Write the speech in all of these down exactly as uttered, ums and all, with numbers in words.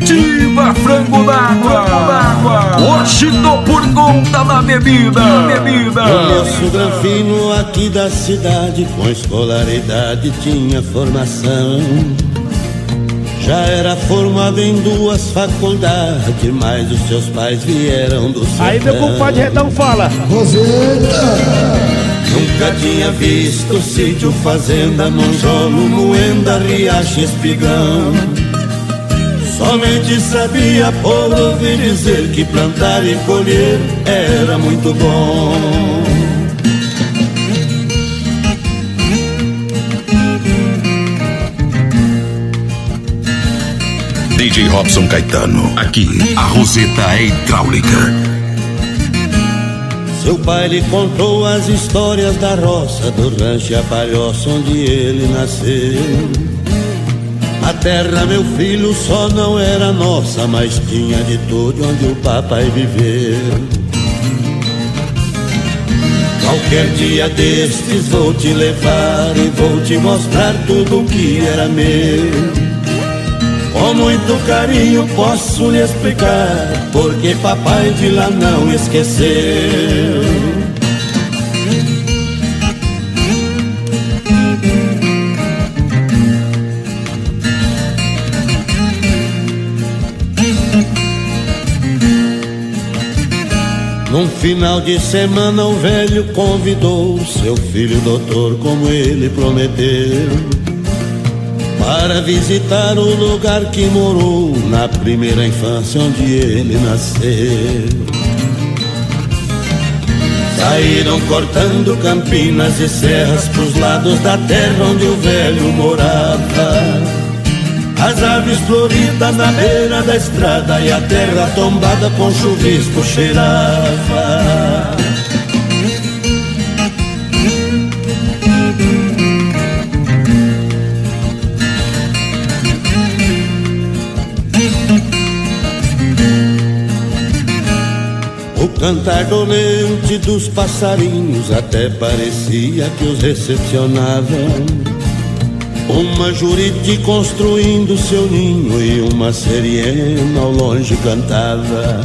Comitiva Frango d'Água. Hoje tô por conta da bebida. bebida. O moço granfino aqui da cidade, com escolaridade tinha formação. Já era formado em duas faculdades, mas os seus pais vieram do sertão. Aí meu compadre Redão fala: Roseta! Nunca tinha visto sítio, fazenda, monjolo, moenda, riacho, espigão. Somente sabia por ouvir dizer que plantar e colher era muito bom. D J Robson Caetano, aqui a Roseta é hidráulica. Seu pai lhe contou as histórias da roça, do rancho e a palhoça onde ele nasceu. A terra, meu filho, só não era nossa, mas tinha de tudo onde o papai viveu. Qualquer dia destes vou te levar e vou te mostrar tudo o que era meu. Com muito carinho posso lhe explicar, porque papai de lá não esqueceu. Num final de semana o velho convidou seu filho doutor, como ele prometeu, para visitar o lugar que morou na primeira infância onde ele nasceu. Saíram cortando campinas e serras pros lados da terra onde o velho morava. As aves floridas na beira da estrada e a terra tombada com chuvisco cheirava. O cantar dolente dos passarinhos até parecia que os recepcionava. Uma jurite construindo seu ninho e uma siriena ao longe cantava.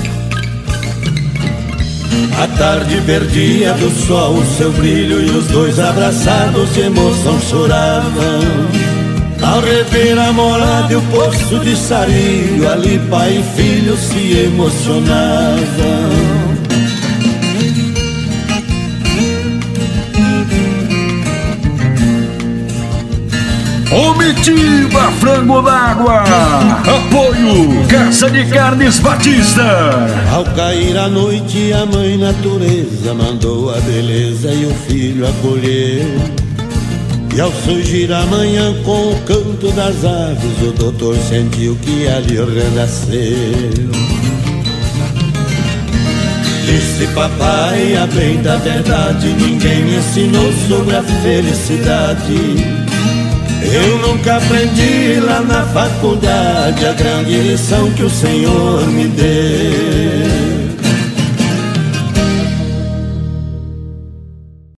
A tarde perdia do sol o seu brilho e os dois abraçados de emoção choravam. Ao rever a morada e o poço de sarilho, ali pai e filho se emocionavam. Comitiva Frango d'Água. Apoio Casa de Carnes Batista. Ao cair a noite a mãe natureza mandou a beleza e o filho acolher. E ao surgir a manhã com o canto das aves, o doutor sentiu que ali renasceu. Disse papai, a bem da verdade, ninguém me ensinou sobre a felicidade. Eu nunca aprendi lá na faculdade a grande lição que o Senhor me deu.